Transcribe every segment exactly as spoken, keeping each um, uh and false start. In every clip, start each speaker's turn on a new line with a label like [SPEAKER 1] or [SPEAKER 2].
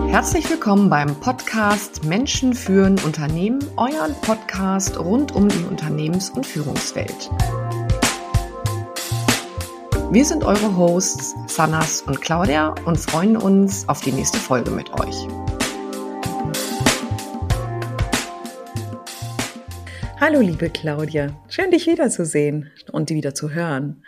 [SPEAKER 1] Herzlich willkommen beim Podcast Menschen führen Unternehmen, euren Podcast rund um die Unternehmens- und Führungswelt. Wir sind eure Hosts Sanas und Claudia und freuen uns auf die nächste Folge mit euch.
[SPEAKER 2] Hallo liebe Claudia, schön dich wiederzusehen und wieder zu hören.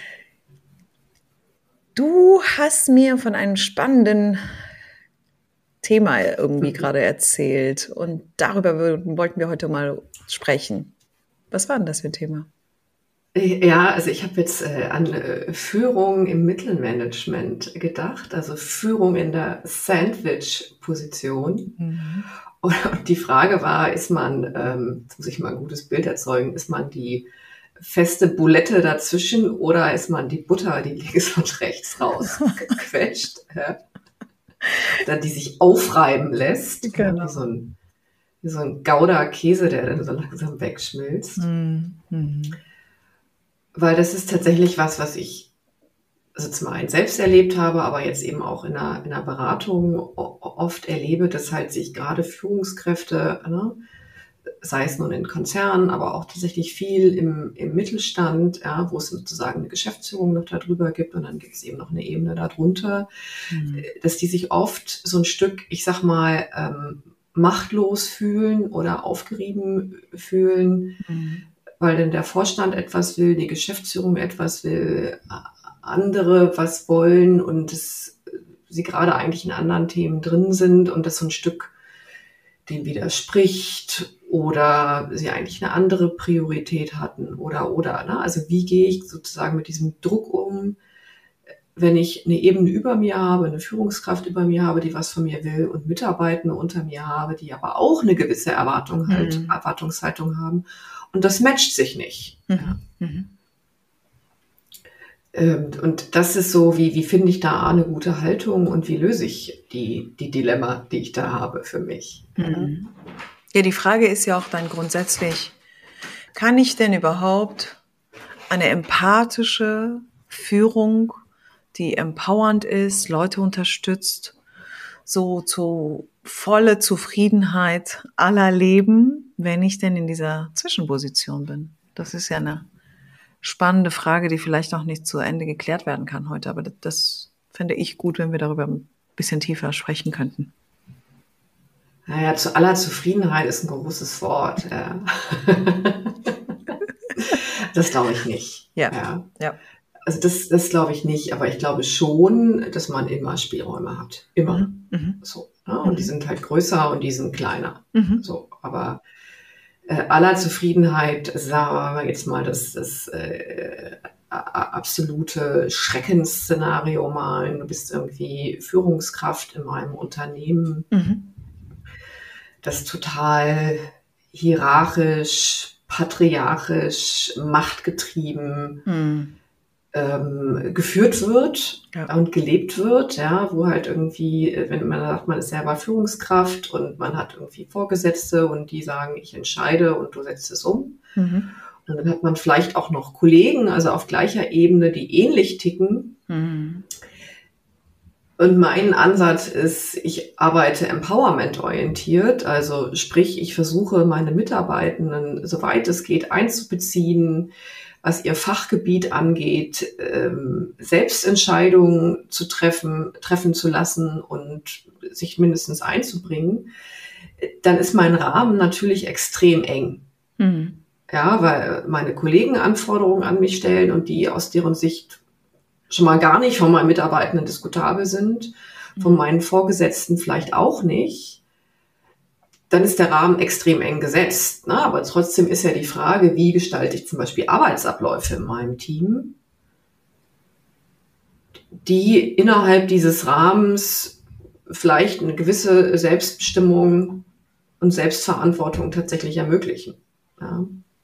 [SPEAKER 2] Du hast mir von einem spannenden Thema irgendwie gerade erzählt und darüber wollten wir heute mal sprechen. Was war denn das für ein Thema?
[SPEAKER 1] Ja, also ich habe jetzt äh, an äh, Führung im Mittelmanagement gedacht, also Führung in der Sandwich-Position. Mhm. Und die Frage war, ist man, ähm, jetzt muss ich mal ein gutes Bild erzeugen, ist man die feste Bulette dazwischen oder ist man die Butter, die links und rechts rausgequetscht, ja? Dann die sich aufreiben lässt, genau. wie, so ein, wie so ein Gouda-Käse, der dann so langsam wegschmilzt. Mhm. Weil das ist tatsächlich was, was ich also zum einen selbst erlebt habe, aber jetzt eben auch in einer, in einer Beratung oft erlebe, dass halt sich gerade Führungskräfte, ne, sei es nun in Konzernen, aber auch tatsächlich viel im, im Mittelstand, ja, wo es sozusagen eine Geschäftsführung noch darüber gibt und dann gibt es eben noch eine Ebene darunter, mhm. dass die sich oft so ein Stück, ich sag mal, ähm, machtlos fühlen oder aufgerieben fühlen, mhm. weil denn der Vorstand etwas will, die Geschäftsführung etwas will, andere was wollen und es, sie gerade eigentlich in anderen Themen drin sind und das so ein Stück dem widerspricht oder sie eigentlich eine andere Priorität hatten oder, oder, ne? Also wie gehe ich sozusagen mit diesem Druck um, wenn ich eine Ebene über mir habe, eine Führungskraft über mir habe, die was von mir will und Mitarbeitende unter mir habe, die aber auch eine gewisse Erwartung halt, mhm. Erwartungshaltung haben und das matcht sich nicht. Mhm. Ja. Mhm. Und das ist so, wie, wie finde ich da eine gute Haltung und wie löse ich die, die Dilemma, die ich da habe für mich.
[SPEAKER 2] Mhm. Ja, die Frage ist ja auch dann grundsätzlich, kann ich denn überhaupt eine empathische Führung, die empowernd ist, Leute unterstützt, so zu volle Zufriedenheit aller leben, wenn ich denn in dieser Zwischenposition bin? Das ist ja eine spannende Frage, die vielleicht noch nicht zu Ende geklärt werden kann heute, aber das, das fände ich gut, wenn wir darüber ein bisschen tiefer sprechen könnten.
[SPEAKER 1] Naja, zu aller Zufriedenheit ist ein großes Wort. Ja. Das glaube ich nicht.
[SPEAKER 2] Ja. Ja. ja.
[SPEAKER 1] Also das, das glaube ich nicht, aber ich glaube schon, dass man immer Spielräume hat. Immer. Mhm. So. Ne? Und mhm. die sind halt größer und die sind kleiner. Mhm. So, aber äh, aller Zufriedenheit, sagen wir jetzt mal, das, das äh, absolute Schreckensszenario malen. Du bist irgendwie Führungskraft in einem Unternehmen, mhm. das total hierarchisch, patriarchisch, machtgetrieben mhm. ähm, geführt wird ja. und gelebt wird, ja, wo halt irgendwie, wenn man sagt, man ist selber Führungskraft und man hat irgendwie Vorgesetzte und die sagen, ich entscheide und du setzt es um. Mhm. Und dann hat man vielleicht auch noch Kollegen, also auf gleicher Ebene, die ähnlich ticken. Mhm. Und mein Ansatz ist, ich arbeite empowerment-orientiert, also sprich, ich versuche meine Mitarbeitenden, soweit es geht, einzubeziehen, was ihr Fachgebiet angeht, ähm, Selbstentscheidungen zu treffen, treffen zu lassen und sich mindestens einzubringen. Dann ist mein Rahmen natürlich extrem eng. Mhm. Ja, weil meine Kollegen Anforderungen an mich stellen und die aus deren Sicht schon mal gar nicht von meinen Mitarbeitenden diskutabel sind, von meinen Vorgesetzten vielleicht auch nicht, dann ist der Rahmen extrem eng gesetzt. Ne? Aber trotzdem ist ja die Frage, wie gestalte ich zum Beispiel Arbeitsabläufe in meinem Team, die innerhalb dieses Rahmens vielleicht eine gewisse Selbstbestimmung und Selbstverantwortung tatsächlich ermöglichen. Ja?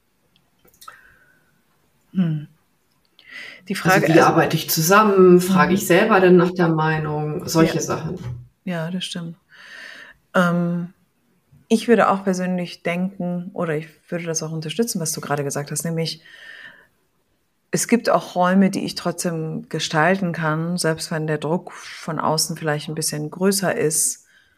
[SPEAKER 2] Hm. Die Frage,
[SPEAKER 1] also wie
[SPEAKER 2] also,
[SPEAKER 1] arbeite ich zusammen? Frage ich selber denn nach der Meinung? Solche
[SPEAKER 2] ja.
[SPEAKER 1] Sachen.
[SPEAKER 2] Ja, das stimmt. Ähm, ich würde auch persönlich denken, oder ich würde das auch unterstützen, was du gerade gesagt hast, nämlich es gibt auch Räume, die ich trotzdem gestalten kann, selbst wenn der Druck von außen vielleicht ein bisschen größer ist,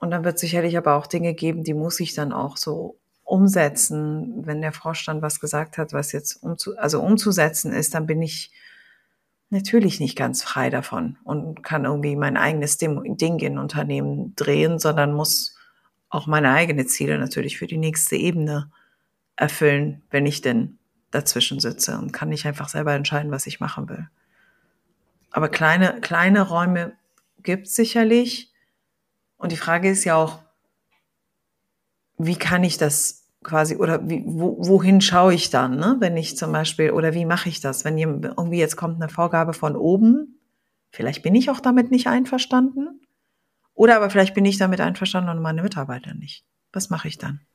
[SPEAKER 2] Und dann wird es sicherlich aber auch Dinge geben, die muss ich dann auch so umsetzen. Wenn der Vorstand was gesagt hat, was jetzt umzu, also umzusetzen ist, dann bin ich natürlich nicht ganz frei davon und kann irgendwie mein eigenes Ding in Unternehmen drehen, sondern muss auch meine eigenen Ziele natürlich für die nächste Ebene erfüllen, wenn ich denn dazwischen sitze, und kann nicht einfach selber entscheiden, was ich machen will. Aber kleine, kleine Räume gibt es sicherlich. Und die Frage ist ja auch, wie kann ich das quasi, oder wie, wo, wohin schaue ich dann, ne? Wenn ich zum Beispiel, oder wie mache ich das, wenn irgendwie jetzt kommt eine Vorgabe von oben, vielleicht bin ich auch damit nicht einverstanden, oder aber vielleicht bin ich damit einverstanden und meine Mitarbeiter nicht. Was mache ich dann?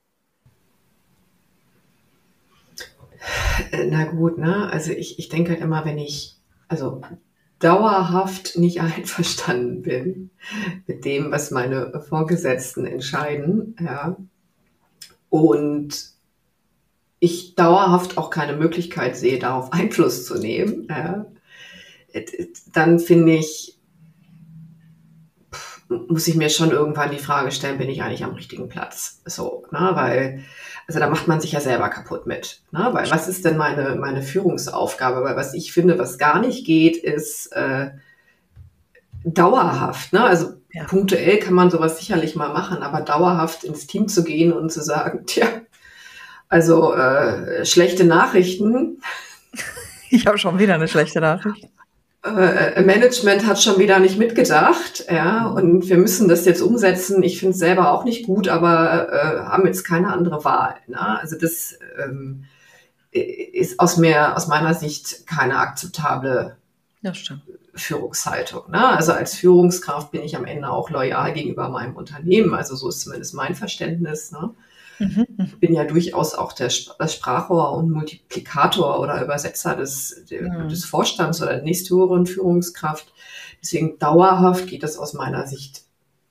[SPEAKER 1] Na gut, ne? Also ich, ich denke immer, wenn ich also dauerhaft nicht einverstanden bin mit dem, was meine Vorgesetzten entscheiden, ja, und ich dauerhaft auch keine Möglichkeit sehe, darauf Einfluss zu nehmen, ja, dann finde ich, muss ich mir schon irgendwann die Frage stellen, bin ich eigentlich am richtigen Platz? So, ne, weil, also da macht man sich ja selber kaputt mit, ne, weil was ist denn meine, meine Führungsaufgabe? Weil was ich finde, was gar nicht geht, ist äh, dauerhaft, ne, also ja. Punktuell kann man sowas sicherlich mal machen, aber dauerhaft ins Team zu gehen und zu sagen, tja, also äh, schlechte Nachrichten.
[SPEAKER 2] Ich habe schon wieder eine schlechte Nachricht.
[SPEAKER 1] Äh, Management hat schon wieder nicht mitgedacht, ja, und wir müssen das jetzt umsetzen. Ich finde es selber auch nicht gut, aber äh, haben jetzt keine andere Wahl. Ne? Also das ähm, ist aus mir, aus meiner Sicht keine akzeptable
[SPEAKER 2] ja, stimmt.
[SPEAKER 1] Führungshaltung. Ne? Also als Führungskraft bin ich am Ende auch loyal gegenüber meinem Unternehmen. Also so ist zumindest mein Verständnis. Ne? Mhm. Ich bin ja durchaus auch der, das Sprachrohr und Multiplikator oder Übersetzer des, mhm. des Vorstands oder der nächsthöheren Führungskraft. Deswegen dauerhaft geht das aus meiner Sicht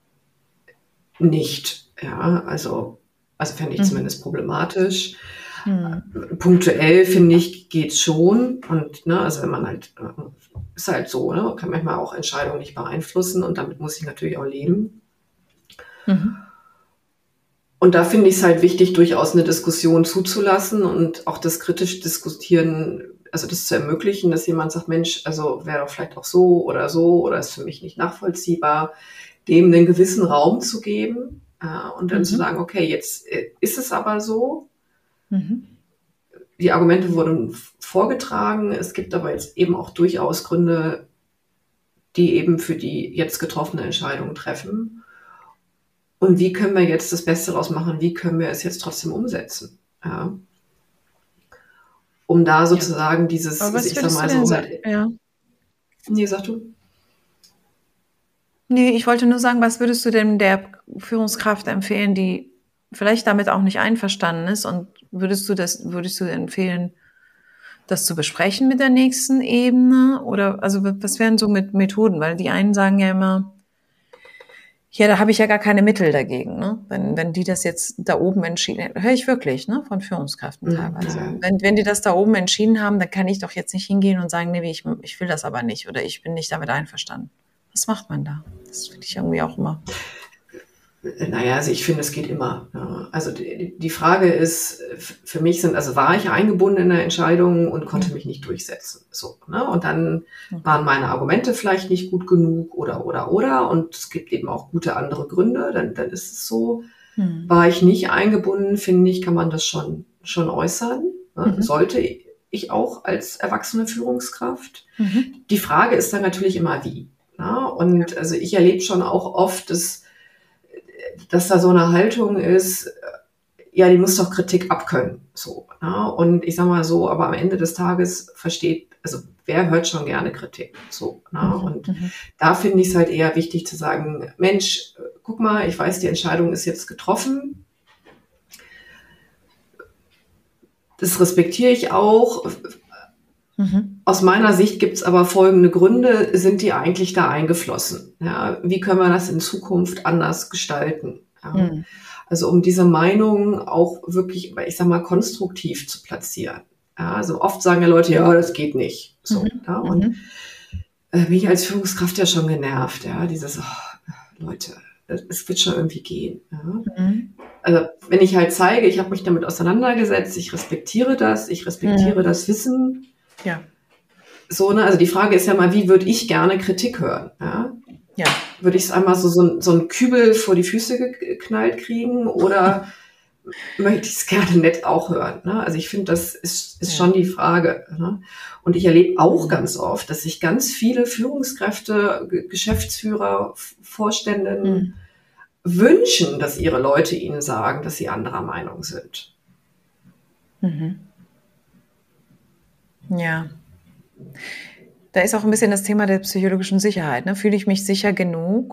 [SPEAKER 1] nicht. Ja, also, also fände ich mhm. zumindest problematisch. Mhm. Punktuell, finde ich, geht's schon. Und, ne, also wenn man halt, ist halt so, ne, kann manchmal auch Entscheidungen nicht beeinflussen und damit muss ich natürlich auch leben. Mhm. Und da finde ich es halt wichtig, durchaus eine Diskussion zuzulassen und auch das kritisch diskutieren, also das zu ermöglichen, dass jemand sagt, Mensch, also wäre doch vielleicht auch so oder so oder ist für mich nicht nachvollziehbar, dem einen gewissen Raum zu geben äh, und dann mhm. zu sagen, okay, jetzt äh, ist es aber so. Mhm. Die Argumente wurden vorgetragen, es gibt aber jetzt eben auch durchaus Gründe, die eben für die jetzt getroffene Entscheidung treffen. Und wie können wir jetzt das Beste daraus machen? Wie können wir es jetzt trotzdem umsetzen? Ja. Um da sozusagen ja. dieses,
[SPEAKER 2] aber was
[SPEAKER 1] ich sag mal so, halt,
[SPEAKER 2] ja.
[SPEAKER 1] Nee, sag du.
[SPEAKER 2] Nee, ich wollte nur sagen, was würdest du denn der Führungskraft empfehlen, die vielleicht damit auch nicht einverstanden ist, und würdest du das, würdest du empfehlen, das zu besprechen mit der nächsten Ebene? Oder, also, was wären so mit Methoden? Weil die einen sagen ja immer, ja, da habe ich ja gar keine Mittel dagegen, ne? Wenn, wenn die das jetzt da oben entschieden, höre ich wirklich, ne, von Führungskräften teilweise. Mhm. Wenn, wenn die das da oben entschieden haben, dann kann ich doch jetzt nicht hingehen und sagen, nee, ich, ich will das aber nicht oder ich bin nicht damit einverstanden. Was macht man da? Das finde ich irgendwie auch immer.
[SPEAKER 1] Naja, also ich finde, es geht immer. Also die, die Frage ist, für mich sind, also war ich eingebunden in der Entscheidung und konnte mich nicht durchsetzen. So, ne? Und dann waren meine Argumente vielleicht nicht gut genug oder, oder, oder. Und es gibt eben auch gute andere Gründe, dann, dann ist es so. Hm. War ich nicht eingebunden, finde ich, kann man das schon, schon äußern. Ne? Mhm. Sollte ich auch als erwachsene Führungskraft. Mhm. Die Frage ist dann natürlich immer, wie. Ne? Und also ich erlebe schon auch oft, dass dass da so eine Haltung ist, ja, die muss doch Kritik abkönnen, so, ne? Und ich sag mal so, aber am Ende des Tages versteht, also wer hört schon gerne Kritik, so, ne? Mhm. Und mhm. da finde ich es halt eher wichtig zu sagen, Mensch, guck mal, ich weiß, die Entscheidung ist jetzt getroffen, das respektiere ich auch. Mhm. Aus meiner Sicht gibt es aber folgende Gründe, sind die eigentlich da eingeflossen? Ja, wie können wir das in Zukunft anders gestalten? Ja, mhm. Also um diese Meinung auch wirklich, ich sag mal, konstruktiv zu platzieren. Ja, also oft sagen ja Leute, ja, das geht nicht. So, mhm. ja, und äh, bin ich als Führungskraft ja schon genervt. Ja, dieses, oh, Leute, es wird schon irgendwie gehen. Ja?
[SPEAKER 2] Mhm.
[SPEAKER 1] Also wenn ich halt zeige, ich habe mich damit auseinandergesetzt, ich respektiere das, ich respektiere
[SPEAKER 2] Mhm.
[SPEAKER 1] das Wissen.
[SPEAKER 2] Ja.
[SPEAKER 1] So, ne? Also die Frage ist ja mal, wie würde ich gerne Kritik hören? Ja?
[SPEAKER 2] Ja.
[SPEAKER 1] Würde ich es einmal so, so, so einen Kübel vor die Füße geknallt kriegen oder möchte ich es gerne nett auch hören? Ne? Also ich finde, das ist, ist
[SPEAKER 2] Ja.
[SPEAKER 1] schon die Frage. Ne? Und ich erlebe auch ganz oft, dass sich ganz viele Führungskräfte, G- Geschäftsführer, F- Vorständen
[SPEAKER 2] Mhm.
[SPEAKER 1] wünschen, dass ihre Leute ihnen sagen, dass sie anderer Meinung sind.
[SPEAKER 2] Mhm. Ja. Da ist auch ein bisschen das Thema der psychologischen Sicherheit. Ne? Fühle ich mich sicher genug,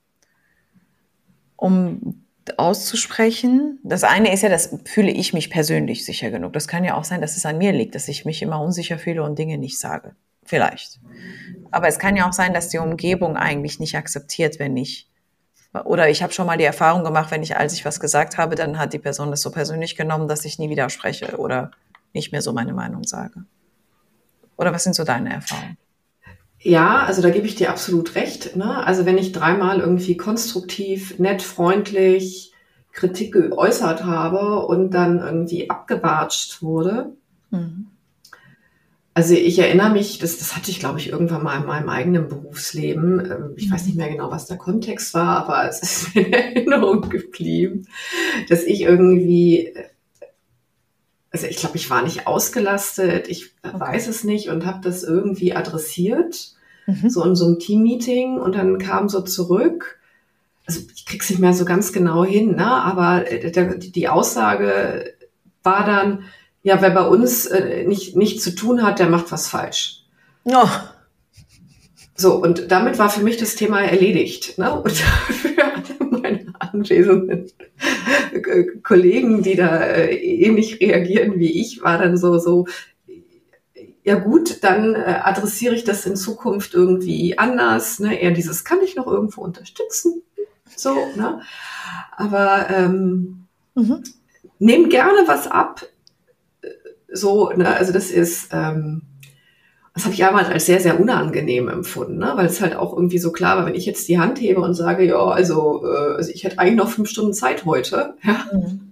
[SPEAKER 2] um auszusprechen? Das eine ist ja, das fühle ich mich persönlich sicher genug. Das kann ja auch sein, dass es an mir liegt, dass ich mich immer unsicher fühle und Dinge nicht sage. Vielleicht. Aber es kann ja auch sein, dass die Umgebung eigentlich nicht akzeptiert, wenn ich, oder ich habe schon mal die Erfahrung gemacht, wenn ich, als ich was gesagt habe, dann hat die Person das so persönlich genommen, dass ich nie widerspreche oder nicht mehr so meine Meinung sage. Oder was sind so deine Erfahrungen?
[SPEAKER 1] Ja, also da gebe ich dir absolut recht. Ne? Also wenn ich dreimal irgendwie konstruktiv, nett, freundlich Kritik geäußert habe und dann irgendwie abgewatscht wurde.
[SPEAKER 2] Mhm.
[SPEAKER 1] Also ich erinnere mich, das, das hatte ich, glaube ich, irgendwann mal in meinem eigenen Berufsleben. Ähm, Ich weiß nicht mehr genau, was der Kontext war, aber es ist mir in Erinnerung geblieben, dass ich irgendwie, also ich glaube, ich war nicht ausgelastet, ich
[SPEAKER 2] Okay.
[SPEAKER 1] weiß es nicht und habe das irgendwie adressiert,
[SPEAKER 2] Mhm.
[SPEAKER 1] so in so einem Teammeeting und dann kam so zurück, also ich krieg's nicht mehr so ganz genau hin, ne? Aber äh, der, die Aussage war dann, ja, wer bei uns äh, nicht, nichts zu tun hat, der macht was falsch.
[SPEAKER 2] Oh.
[SPEAKER 1] So, und damit war für mich das Thema erledigt. Ne? Und für alle meine anwesenden äh, Kollegen, die da äh, ähnlich reagieren wie ich, war dann so, so, ja gut, dann äh, adressiere ich das in Zukunft irgendwie anders. Ne? Eher dieses, kann ich noch irgendwo unterstützen? So, ne? Aber ähm,
[SPEAKER 2] Mhm.
[SPEAKER 1] nehm gerne was ab. So, ne? Also das ist... Ähm, Das habe ich damals als sehr, sehr unangenehm empfunden, ne? Weil es halt auch irgendwie so klar war, wenn ich jetzt die Hand hebe und sage, ja, also, äh, also ich hätte eigentlich noch fünf Stunden Zeit heute, ja,
[SPEAKER 2] Mhm.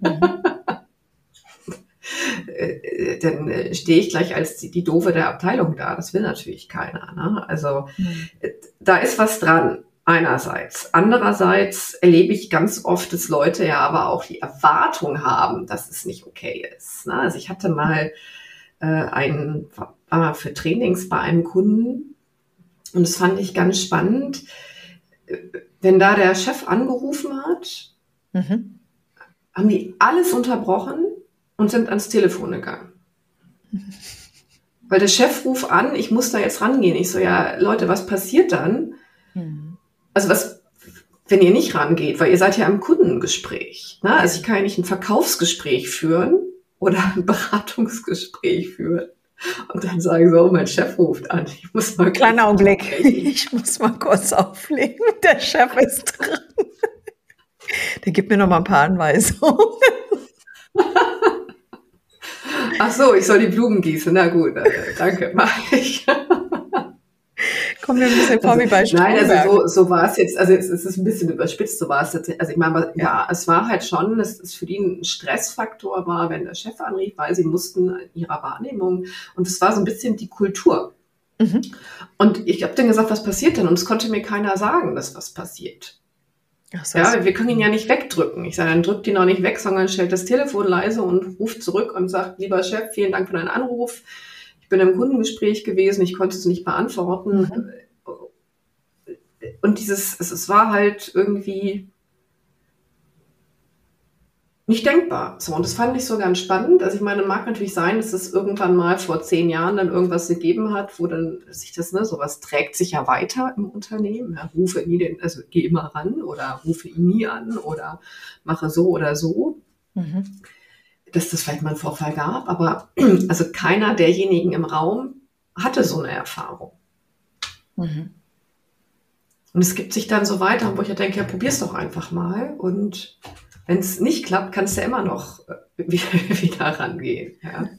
[SPEAKER 1] äh, dann äh, stehe ich gleich als die, die Doofe der Abteilung da. Das will natürlich keiner. Ne? Also
[SPEAKER 2] Mhm.
[SPEAKER 1] äh, da ist was dran. Einerseits. Andererseits erlebe ich ganz oft, dass Leute ja aber auch die Erwartung haben, dass es nicht okay ist. Ne? Also ich hatte mal äh, einen, war mal für Trainings bei einem Kunden und das fand ich ganz spannend. Wenn da der Chef angerufen hat,
[SPEAKER 2] Mhm.
[SPEAKER 1] haben die alles unterbrochen und sind ans Telefon gegangen. Weil der Chef ruft an, ich muss da jetzt rangehen. Ich so, ja, Leute, was passiert dann?
[SPEAKER 2] Mhm.
[SPEAKER 1] Also was, wenn ihr nicht rangeht, weil ihr seid ja im Kundengespräch. Ne? Also ich kann ja nicht ein Verkaufsgespräch führen oder ein Beratungsgespräch führen. Und dann sagen so, oh, mein Chef ruft an. Ich muss mal
[SPEAKER 2] Kleiner Augenblick.
[SPEAKER 1] sprechen.
[SPEAKER 2] Ich muss mal kurz auflegen. Der Chef ist dran. Der gibt mir noch mal ein paar Anweisungen.
[SPEAKER 1] Ach so, ich soll die Blumen gießen. Na gut, äh, danke, mach ich.
[SPEAKER 2] Kommt mir ein bisschen vor
[SPEAKER 1] Also,
[SPEAKER 2] wie bei
[SPEAKER 1] nein,
[SPEAKER 2] Stromberg.
[SPEAKER 1] also so, so war es jetzt, also es, es ist ein bisschen überspitzt, so war es jetzt. Also ich meine, ja. ja, es war halt schon, dass es für die ein Stressfaktor war, wenn der Chef anrief, weil sie mussten in ihrer Wahrnehmung, und es war so ein bisschen die Kultur.
[SPEAKER 2] Mhm.
[SPEAKER 1] Und ich habe dann gesagt, was passiert denn? Und es konnte mir keiner sagen, dass was passiert.
[SPEAKER 2] Ach, so
[SPEAKER 1] Ja, wir können ihn ja nicht wegdrücken. Ich sage, dann drückt ihn auch nicht weg, sondern stellt das Telefon leise und ruft zurück und sagt, lieber Chef, vielen Dank für deinen Anruf. Ich bin im Kundengespräch gewesen, ich konnte es nicht beantworten.
[SPEAKER 2] Mhm.
[SPEAKER 1] Und dieses, es, es war halt irgendwie nicht denkbar. So, und das fand ich so ganz spannend. Also ich meine, mag natürlich sein, dass es irgendwann mal vor zehn Jahren dann irgendwas gegeben hat, wo dann sich das, ne, sowas trägt sich ja weiter im Unternehmen. Ja, rufe nie den, also geh immer ran oder rufe ihn nie an oder mache so oder so.
[SPEAKER 2] Mhm.
[SPEAKER 1] Dass das vielleicht mal einen Vorfall gab, aber also keiner derjenigen im Raum hatte so eine Erfahrung.
[SPEAKER 2] Mhm.
[SPEAKER 1] Und es gibt sich dann so weiter, wo ich ja denke, ja, probier's doch einfach mal. Und wenn es nicht klappt, kannst du ja immer noch wieder rangehen. Ja.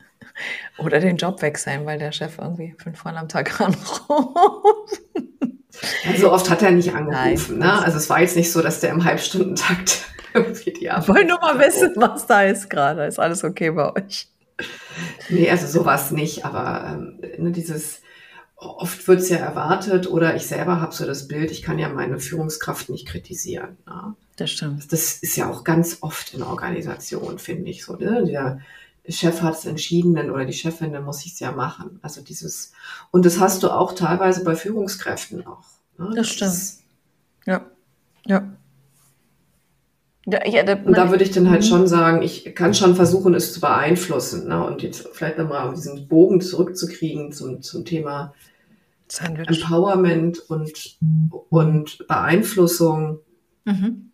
[SPEAKER 2] Oder den Job wechseln, weil der Chef irgendwie fünfmal am Tag anruft.
[SPEAKER 1] Ja, so oft hat er nicht angerufen. Nein, ne? Also es war jetzt nicht so, dass der im Halbstundentakt irgendwie die
[SPEAKER 2] Arbeit. Ich wollte nur mal wissen, was da ist gerade. Ist alles okay bei euch?
[SPEAKER 1] Nee, also sowas nicht. Aber ähm, ne, dieses, oft wird es ja erwartet oder ich selber habe so das Bild, ich kann ja meine Führungskraft nicht kritisieren. Ne?
[SPEAKER 2] Das stimmt.
[SPEAKER 1] Das ist ja auch ganz oft in Organisationen, finde ich so. Ne? Der Chef hat es entschieden oder die Chefin, dann muss ich es ja machen. Also dieses, und das hast du auch teilweise bei Führungskräften auch. Ne?
[SPEAKER 2] Das,
[SPEAKER 1] das
[SPEAKER 2] stimmt.
[SPEAKER 1] Ist,
[SPEAKER 2] ja, ja. Ja, ja, da,
[SPEAKER 1] und da würde ich dann halt schon sagen, ich kann schon versuchen, es zu beeinflussen. Ne? Und jetzt vielleicht nochmal diesen Bogen zurückzukriegen zum, zum Thema
[SPEAKER 2] Sandwich.
[SPEAKER 1] Empowerment und, und Beeinflussung.
[SPEAKER 2] Mhm.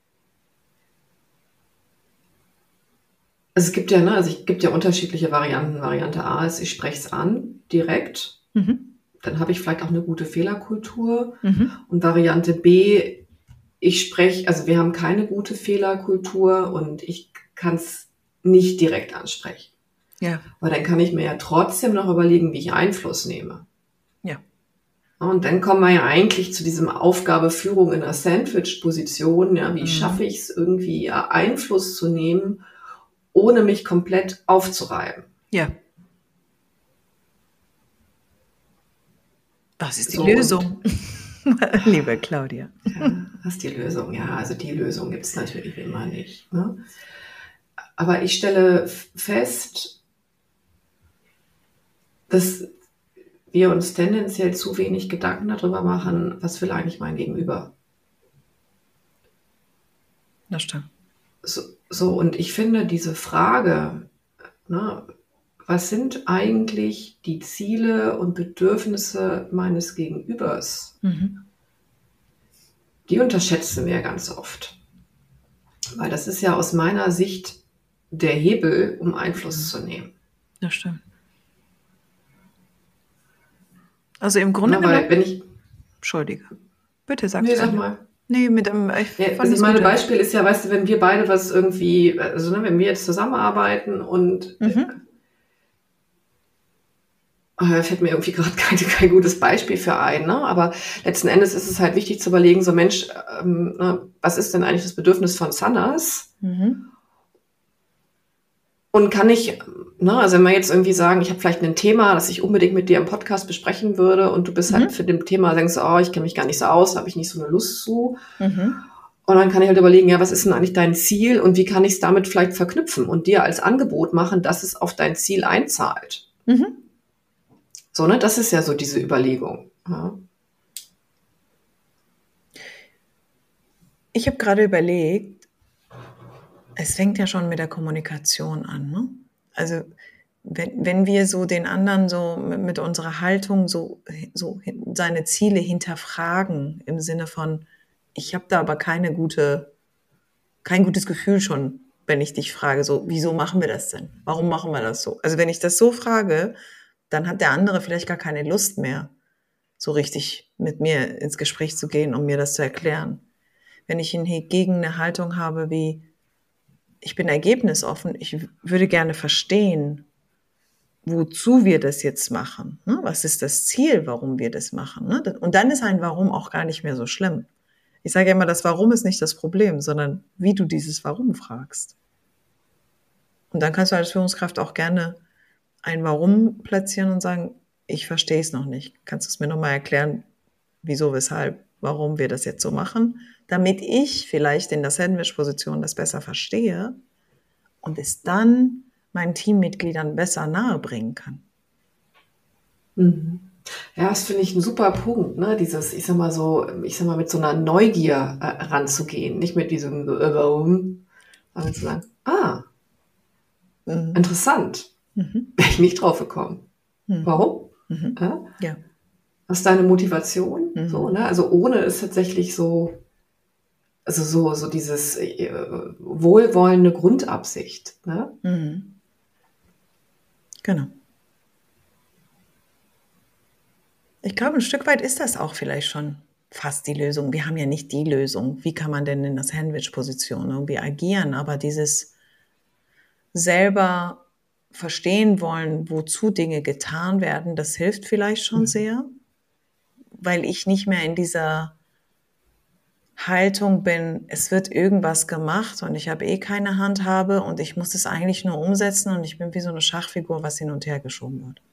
[SPEAKER 1] Also es gibt ja, ne, also es gibt ja unterschiedliche Varianten. Variante A ist, ich spreche es an, direkt.
[SPEAKER 2] Mhm.
[SPEAKER 1] Dann habe ich vielleicht auch eine gute Fehlerkultur.
[SPEAKER 2] Mhm.
[SPEAKER 1] Und Variante B, ich spreche, also wir haben keine gute Fehlerkultur und ich kann es nicht direkt ansprechen.
[SPEAKER 2] Ja.
[SPEAKER 1] Aber dann kann ich mir ja trotzdem noch überlegen, wie ich Einfluss nehme.
[SPEAKER 2] Ja.
[SPEAKER 1] Und dann kommen wir ja eigentlich zu diesem Aufgabe Führung in einer Sandwich-Position. Ja, wie mhm. schaffe ich es irgendwie, Einfluss zu nehmen, ohne mich komplett aufzureiben?
[SPEAKER 2] Ja. Das ist die
[SPEAKER 1] so,
[SPEAKER 2] Lösung. Liebe Claudia.
[SPEAKER 1] Ja, das ist die Lösung. Ja, also die Lösung gibt es natürlich immer nicht. Ne? Aber ich stelle fest, dass wir uns tendenziell zu wenig Gedanken darüber machen, was will eigentlich mein Gegenüber.
[SPEAKER 2] Das stimmt.
[SPEAKER 1] So, so und ich finde diese Frage, ne, was sind eigentlich die Ziele und Bedürfnisse meines Gegenübers?
[SPEAKER 2] Mhm.
[SPEAKER 1] Die unterschätzen wir ganz oft. Weil das ist ja aus meiner Sicht der Hebel, um Einfluss mhm. zu nehmen.
[SPEAKER 2] Das stimmt. Also im Grunde
[SPEAKER 1] Na, weil,
[SPEAKER 2] genommen...
[SPEAKER 1] wenn ich,
[SPEAKER 2] Entschuldige. Bitte sag
[SPEAKER 1] nee, sag mal.
[SPEAKER 2] Nee, mit dem... Ich
[SPEAKER 1] ja, also mein Beispiel ist ja, weißt du, wenn wir beide was irgendwie, also ne, wenn wir jetzt zusammenarbeiten und
[SPEAKER 2] mhm.
[SPEAKER 1] äh, fällt mir irgendwie gerade kein, kein gutes Beispiel für ein, ne? Aber letzten Endes ist es halt wichtig zu überlegen, so Mensch, ähm, ne, was ist denn eigentlich das Bedürfnis von Sannas?
[SPEAKER 2] Mhm.
[SPEAKER 1] Und kann ich, ne, also wenn wir jetzt irgendwie sagen, ich habe vielleicht ein Thema, das ich unbedingt mit dir im Podcast besprechen würde und du bist mhm. halt für dem Thema, denkst du, oh, ich kenne mich gar nicht so aus, habe ich nicht so eine Lust zu.
[SPEAKER 2] Mhm.
[SPEAKER 1] Und dann kann ich halt überlegen, ja, was ist denn eigentlich dein Ziel und wie kann ich es damit vielleicht verknüpfen und dir als Angebot machen, dass es auf dein Ziel einzahlt.
[SPEAKER 2] Mhm.
[SPEAKER 1] So, ne, das ist ja so diese Überlegung. Ja.
[SPEAKER 2] Ich habe gerade überlegt, es fängt ja schon mit der Kommunikation an, ne? Also wenn, wenn wir so den anderen so mit, mit unserer Haltung so, so seine Ziele hinterfragen, im Sinne von, ich habe da aber keine gute, kein gutes Gefühl schon, wenn ich dich frage, so, wieso machen wir das denn? Warum machen wir das so? Also wenn ich das so frage, dann hat der andere vielleicht gar keine Lust mehr, so richtig mit mir ins Gespräch zu gehen, um mir das zu erklären. Wenn ich hingegen eine Haltung habe wie, ich bin ergebnisoffen, ich würde gerne verstehen, wozu wir das jetzt machen. Ne? Was ist das Ziel, warum wir das machen? Ne? Und dann ist ein Warum auch gar nicht mehr so schlimm. Ich sage immer, das Warum ist nicht das Problem, sondern wie du dieses Warum fragst. Und dann kannst du als Führungskraft auch gerne ein Warum platzieren und sagen, ich verstehe es noch nicht. Kannst du es mir nochmal erklären, wieso, weshalb, warum wir das jetzt so machen, damit ich vielleicht in der Sandwich-Position das besser verstehe und es dann meinen Teammitgliedern besser nahebringen kann.
[SPEAKER 1] Mhm. Ja, das finde ich ein super Punkt, ne? Dieses, ich sag mal so, ich sag mal, mit so einer Neugier äh, ranzugehen, nicht mit diesem äh, Warum, sondern zu sagen, ah, mhm. interessant, mhm. Wäre ich nicht drauf gekommen. Mhm. Warum?
[SPEAKER 2] Mhm.
[SPEAKER 1] Ja?
[SPEAKER 2] Ja.
[SPEAKER 1] Was ist deine Motivation?
[SPEAKER 2] Mhm.
[SPEAKER 1] So, ne? Also ohne ist tatsächlich so, also so, so dieses äh, wohlwollende Grundabsicht. Ne?
[SPEAKER 2] Mhm. Genau. Ich glaube, ein Stück weit ist das auch vielleicht schon fast die Lösung. Wir haben ja nicht die Lösung. Wie kann man denn in der Sandwich-Position irgendwie agieren? Aber dieses selber verstehen wollen, wozu Dinge getan werden, das hilft vielleicht schon mhm. sehr. weil ich nicht mehr in dieser Haltung bin, es wird irgendwas gemacht und ich habe eh keine Handhabe und ich muss es eigentlich nur umsetzen und ich bin wie so eine Schachfigur, was hin und her geschoben wird.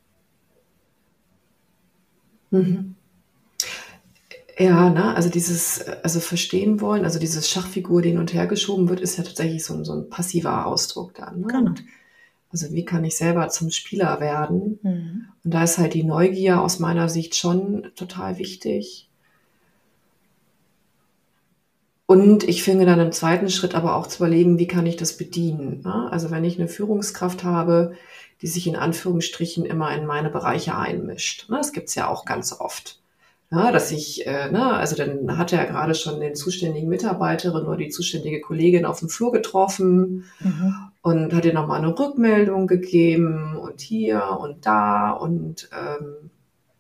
[SPEAKER 1] Mhm. Ja, ne, also dieses, also verstehen wollen, also dieses Schachfigur, die hin und her geschoben wird, ist ja tatsächlich so ein, so ein passiver Ausdruck dann. Ne?
[SPEAKER 2] Genau.
[SPEAKER 1] Und also wie kann ich selber zum Spieler werden?
[SPEAKER 2] Mhm.
[SPEAKER 1] Und da ist halt die Neugier aus meiner Sicht schon total wichtig. Und ich finde dann im zweiten Schritt aber auch zu überlegen, wie kann ich das bedienen? Ne? Also wenn ich eine Führungskraft habe, die sich in Anführungsstrichen immer in meine Bereiche einmischt. Ne? Das gibt's ja auch ganz oft. Ja, dass ich, äh, ne, also dann hat er ja gerade schon den zuständigen Mitarbeiterin oder die zuständige Kollegin auf dem Flur getroffen
[SPEAKER 2] Mhm.
[SPEAKER 1] und hat ihr nochmal eine Rückmeldung gegeben und hier und da und ähm,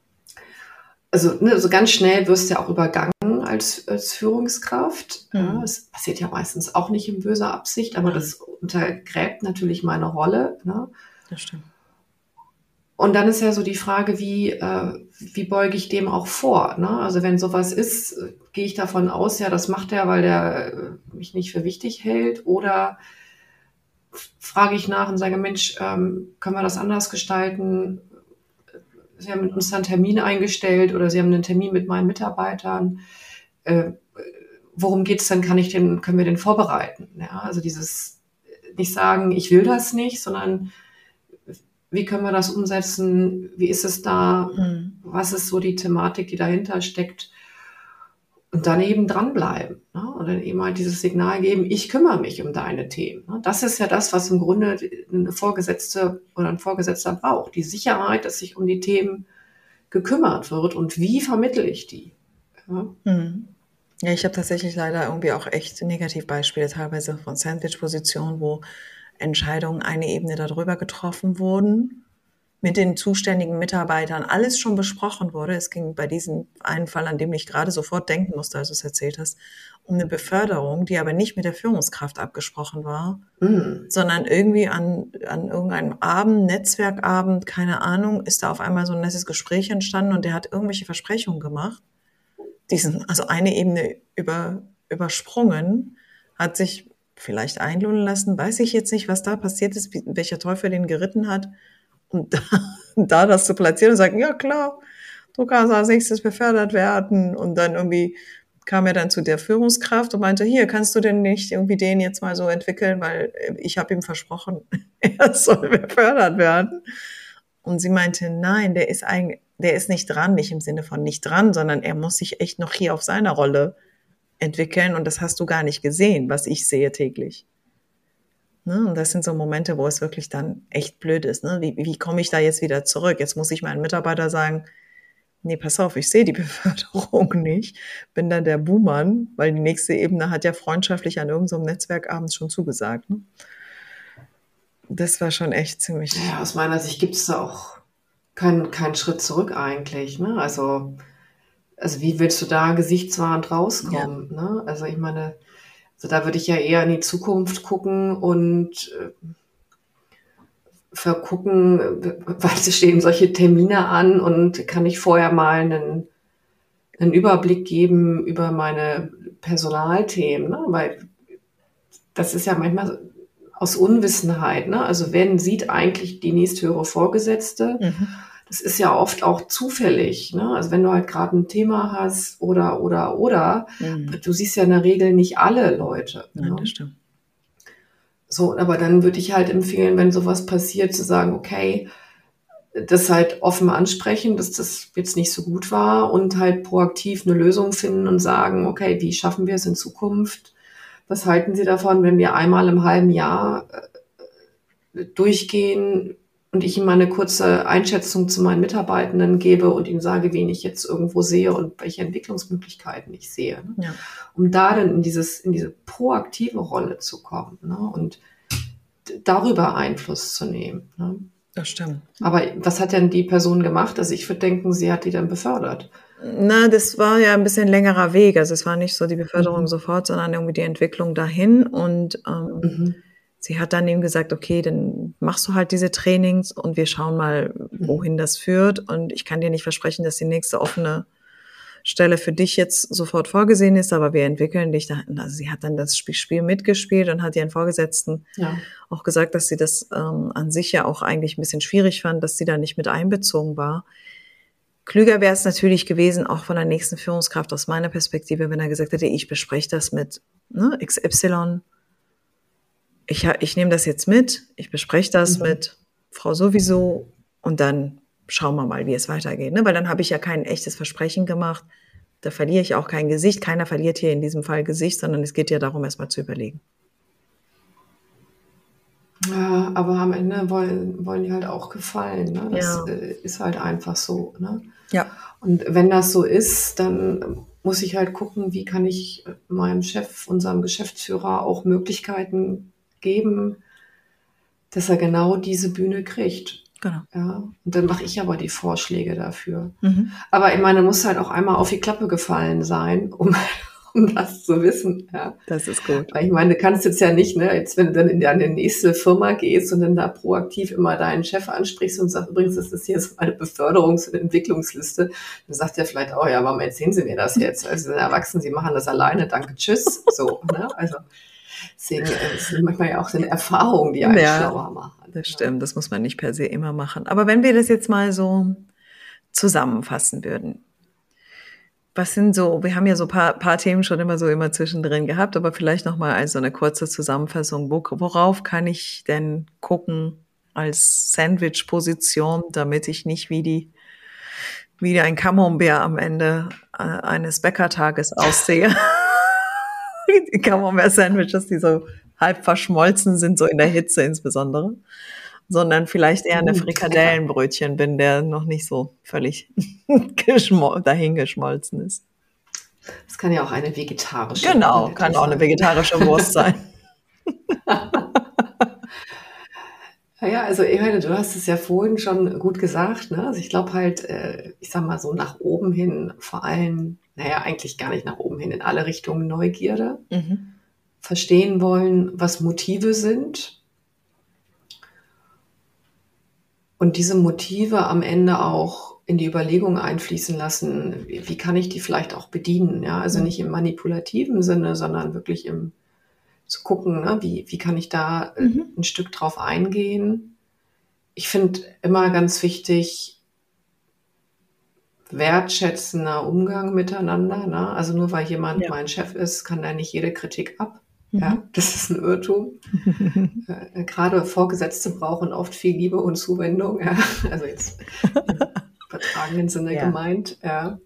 [SPEAKER 1] also ne, so ganz schnell wirst du ja auch übergangen als, als Führungskraft.
[SPEAKER 2] Mhm.
[SPEAKER 1] Ja, das passiert ja meistens auch nicht in böser Absicht, aber
[SPEAKER 2] Nein.
[SPEAKER 1] das untergräbt natürlich meine Rolle. Ne?
[SPEAKER 2] Das stimmt.
[SPEAKER 1] Und dann ist ja so die Frage, wie, äh, wie beuge ich dem auch vor? Ne? Also wenn sowas ist, äh, gehe ich davon aus, ja, das macht er, weil der äh, mich nicht für wichtig hält. Oder f- frage ich nach und sage, Mensch, ähm, können wir das anders gestalten? Sie haben mit uns einen Termin eingestellt oder Sie haben einen Termin mit meinen Mitarbeitern. Äh, worum geht's denn? Kann ich den, können wir den vorbereiten? Ja, also dieses nicht sagen, ich will das nicht, sondern wie können wir das umsetzen? Wie ist es da?
[SPEAKER 2] Mhm.
[SPEAKER 1] Was ist so die Thematik, die dahinter steckt? Und dann eben dranbleiben. Ne? Und dann eben halt dieses Signal geben, ich kümmere mich um deine Themen. Ne? Das ist ja das, was im Grunde eine Vorgesetzte oder ein Vorgesetzter braucht. Die Sicherheit, dass sich um die Themen gekümmert wird. Und wie vermittle ich die? Ja?
[SPEAKER 2] Mhm. Ja, ich habe tatsächlich leider irgendwie auch echt Negativbeispiele teilweise von Sandwich-Positionen, wo Entscheidungen eine Ebene darüber getroffen wurden, mit den zuständigen Mitarbeitern alles schon besprochen wurde. Es ging bei diesem einen Fall, an dem ich gerade sofort denken musste, als du es erzählt hast, um eine Beförderung, die aber nicht mit der Führungskraft abgesprochen war,
[SPEAKER 1] Mm.
[SPEAKER 2] sondern irgendwie an, an irgendeinem Abend, Netzwerkabend, keine Ahnung, ist da auf einmal so ein nettes Gespräch entstanden und der hat irgendwelche Versprechungen gemacht, diesen, also eine Ebene über, übersprungen, hat sich vielleicht einlullen lassen, weiß ich jetzt nicht, was da passiert ist, wie, welcher Teufel den geritten hat. Und da, da das zu platzieren und sagen, ja klar, du kannst als nächstes befördert werden. Und dann irgendwie kam er dann zu der Führungskraft und meinte, hier, kannst du denn nicht irgendwie den jetzt mal so entwickeln, weil ich habe ihm versprochen, er soll befördert werden. Und sie meinte, nein, der ist eigentlich, der ist nicht dran, nicht im Sinne von nicht dran, sondern er muss sich echt noch hier auf seiner Rolle entwickeln und das hast du gar nicht gesehen, was ich sehe täglich. Ne? Und das sind so Momente, wo es wirklich dann echt blöd ist. Ne? Wie, wie komme ich da jetzt wieder zurück? Jetzt muss ich meinen Mitarbeiter sagen, nee, pass auf, ich sehe die Beförderung nicht, bin dann der Buhmann, weil die nächste Ebene hat ja freundschaftlich an irgendeinem Netzwerk abends schon zugesagt. Ne? Das war schon echt ziemlich...
[SPEAKER 1] Ja, aus meiner Sicht gibt es da auch keinen keinen Schritt zurück eigentlich. Ne? Also, also wie willst du da gesichtswahrend rauskommen? Ja. Ne? Also ich meine, also da würde ich ja eher in die Zukunft gucken und äh, vergucken, was stehen solche Termine an und kann ich vorher mal einen, einen Überblick geben über meine Personalthemen, ne? Weil das ist ja manchmal aus Unwissenheit, ne? Also wer sieht eigentlich die nächsthöhere Vorgesetzte? Mhm. Das ist ja oft auch zufällig, ne? Also wenn du halt gerade ein Thema hast oder, oder, oder, mhm. du siehst ja in der Regel nicht alle Leute.
[SPEAKER 2] Nein,
[SPEAKER 1] ne?
[SPEAKER 2] Das stimmt.
[SPEAKER 1] So, aber dann würde ich halt empfehlen, wenn sowas passiert, zu sagen, okay, das halt offen ansprechen, dass das jetzt nicht so gut war und halt proaktiv eine Lösung finden und sagen, okay, wie schaffen wir es in Zukunft? Was halten Sie davon, wenn wir einmal im halben Jahr äh, durchgehen und ich ihm mal eine kurze Einschätzung zu meinen Mitarbeitenden gebe und ihm sage, wen ich jetzt irgendwo sehe und welche Entwicklungsmöglichkeiten ich sehe. Ne? Ja. Um da dann in dieses, in diese proaktive Rolle zu kommen, ne? Und darüber Einfluss zu nehmen. Ne?
[SPEAKER 2] Das stimmt.
[SPEAKER 1] Aber was hat denn die Person gemacht? Also ich würde denken, sie hat die dann befördert.
[SPEAKER 2] Na, das war ja ein bisschen längerer Weg. Also es war nicht so die Beförderung mhm. sofort, sondern irgendwie die Entwicklung dahin. Und ähm, mhm. sie hat dann ihm gesagt, okay, dann machst du halt diese Trainings und wir schauen mal, wohin mhm. das führt. Und ich kann dir nicht versprechen, dass die nächste offene Stelle für dich jetzt sofort vorgesehen ist, aber wir entwickeln dich da. Also sie hat dann das Spiel mitgespielt und hat ihren Vorgesetzten ja. auch gesagt, dass sie das ähm, an sich ja auch eigentlich ein bisschen schwierig fand, dass sie da nicht mit einbezogen war. Klüger wäre es natürlich gewesen, auch von der nächsten Führungskraft aus meiner Perspektive, wenn er gesagt hätte, ich bespreche das mit ne, X Y. Ich, ich nehme das jetzt mit, ich bespreche das mhm. mit Frau sowieso und dann schauen wir mal, wie es weitergeht. Ne? Weil dann habe ich ja kein echtes Versprechen gemacht. Da verliere ich auch kein Gesicht. Keiner verliert hier in diesem Fall Gesicht, sondern es geht ja darum, erstmal zu überlegen.
[SPEAKER 1] Ja, aber am Ende wollen, wollen die halt auch gefallen. Ne? Das ja. ist halt einfach so. Ne?
[SPEAKER 2] Ja.
[SPEAKER 1] Und wenn das so ist, dann muss ich halt gucken, wie kann ich meinem Chef, unserem Geschäftsführer auch Möglichkeiten geben, dass er genau diese Bühne kriegt.
[SPEAKER 2] Genau.
[SPEAKER 1] Ja, und dann mache ich aber die Vorschläge dafür.
[SPEAKER 2] Mhm.
[SPEAKER 1] Aber ich meine, muss halt auch einmal auf die Klappe gefallen sein, um, um das zu wissen. Ja.
[SPEAKER 2] Das ist gut.
[SPEAKER 1] Weil ich meine, du kannst jetzt ja nicht, ne, jetzt wenn du dann in die, in die nächste Firma gehst und dann da proaktiv immer deinen Chef ansprichst und sagst, übrigens, das ist hier so eine Beförderungs- und Entwicklungsliste, dann sagt er vielleicht, oh ja, warum erzählen Sie mir das jetzt? Also Sie sind erwachsen, Sie machen das alleine, danke, tschüss. So, ne? Also deswegen es sind manchmal ja auch so eine Erfahrung, die einen ja, schlauer machen.
[SPEAKER 2] Das stimmt, das muss man nicht per se immer machen. Aber wenn wir das jetzt mal so zusammenfassen würden, was sind so, wir haben ja so ein paar, paar Themen schon immer so immer zwischendrin gehabt, aber vielleicht nochmal als so eine kurze Zusammenfassung, worauf kann ich denn gucken als Sandwich-Position, damit ich nicht wie die wie ein Camembert am Ende eines Bäckertages aussehe. Die Camembert-Sandwiches, die so halb verschmolzen sind, so in der Hitze insbesondere, sondern vielleicht eher eine Frikadellenbrötchen bin, der noch nicht so völlig geschmol- dahingeschmolzen ist.
[SPEAKER 1] Das kann ja auch eine vegetarische
[SPEAKER 2] Genau, Brötchen kann auch sein. Eine vegetarische Wurst sein.
[SPEAKER 1] Naja, also Irene, du hast es ja vorhin schon gut gesagt, ne? Also ich glaube halt, ich sag mal so nach oben hin vor allem, naja, eigentlich gar nicht nach oben hin, in alle Richtungen Neugierde.
[SPEAKER 2] Mhm.
[SPEAKER 1] Verstehen wollen, was Motive sind. Und diese Motive am Ende auch in die Überlegung einfließen lassen, wie, wie kann ich die vielleicht auch bedienen? Ja? Also nicht im manipulativen Sinne, sondern wirklich im zu gucken, ne? wie, wie kann ich da mhm. ein Stück drauf eingehen. Ich finde immer ganz wichtig, wertschätzender Umgang miteinander. Ne? Also nur weil jemand ja. mein Chef ist, kann er nicht jede Kritik ab. Mhm. Ja, das ist ein Irrtum. äh, gerade Vorgesetzte brauchen oft viel Liebe und Zuwendung. Ja? Also jetzt im übertragenen Sinne ja. gemeint. Ja.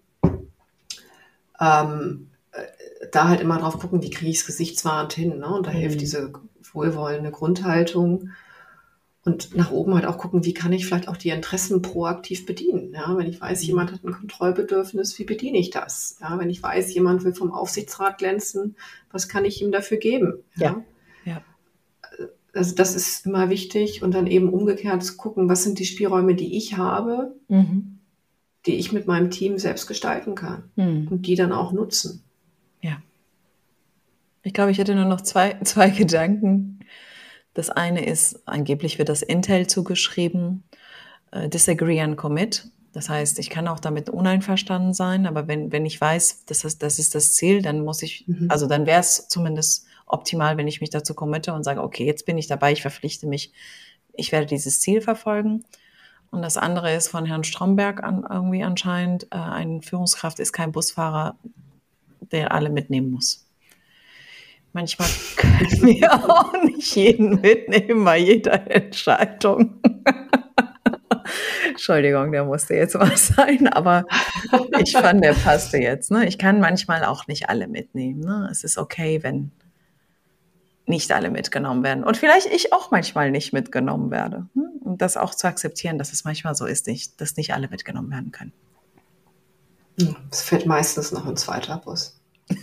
[SPEAKER 1] Ähm, da halt immer drauf gucken, wie kriege ich es gesichtswahrend hin. Ne? Und da mhm. hilft diese wohlwollende Grundhaltung. Und nach oben halt auch gucken, wie kann ich vielleicht auch die Interessen proaktiv bedienen. Ja? Wenn ich weiß, mhm. jemand hat ein Kontrollbedürfnis, wie bediene ich das? Ja? Wenn ich weiß, jemand will vom Aufsichtsrat glänzen, was kann ich ihm dafür geben?
[SPEAKER 2] Ja. Ja.
[SPEAKER 1] Also das ist immer wichtig. Und dann eben umgekehrt zu gucken, was sind die Spielräume, die ich habe,
[SPEAKER 2] mhm.
[SPEAKER 1] die ich mit meinem Team selbst gestalten kann
[SPEAKER 2] mhm.
[SPEAKER 1] und die dann auch nutzen.
[SPEAKER 2] Ja. Ich glaube, ich hätte nur noch zwei, zwei Gedanken. Das eine ist, angeblich wird das Intel zugeschrieben, äh, disagree and commit. Das heißt, ich kann auch damit uneinverstanden sein, aber wenn, wenn ich weiß, das ist, das ist das Ziel, dann muss ich, mhm. also dann wäre es zumindest optimal, wenn ich mich dazu committe und sage, okay, jetzt bin ich dabei, ich verpflichte mich, ich werde dieses Ziel verfolgen. Und das andere ist von Herrn Stromberg an, irgendwie anscheinend, äh, eine Führungskraft ist kein Busfahrer, der alle mitnehmen muss. Manchmal können wir auch nicht jeden mitnehmen bei jeder Entscheidung. Entschuldigung, der musste jetzt mal sein, aber ich fand, der passte jetzt. Ne? Ich kann manchmal auch nicht alle mitnehmen. Ne? Es ist okay, wenn nicht alle mitgenommen werden. Und vielleicht ich auch manchmal nicht mitgenommen werde. Ne? Und das auch zu akzeptieren, dass es manchmal so ist, nicht, dass nicht alle mitgenommen werden können.
[SPEAKER 1] Es fährt meistens noch ein zweiter Bus.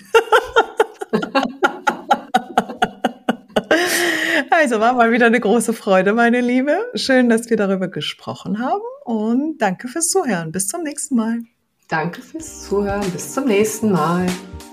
[SPEAKER 2] Also war mal wieder eine große Freude, meine Liebe. Schön, dass wir darüber gesprochen haben und danke fürs Zuhören. Bis zum nächsten Mal.
[SPEAKER 1] Danke fürs Zuhören. Bis zum nächsten Mal.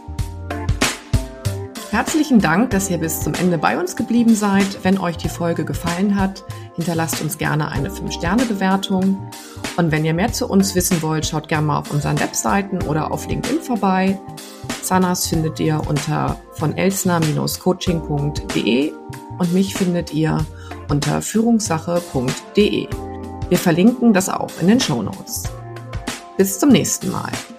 [SPEAKER 1] Herzlichen Dank, dass ihr bis zum Ende bei uns geblieben seid. Wenn euch die Folge gefallen hat, hinterlasst uns gerne eine fünf Sterne Bewertung. Und wenn ihr mehr zu uns wissen wollt, schaut gerne mal auf unseren Webseiten oder auf LinkedIn vorbei. Zanas findet ihr unter von elsner Bindestrich coaching punkt de und mich findet ihr unter führungssache punkt de. Wir verlinken das auch in den Shownotes. Bis zum nächsten Mal.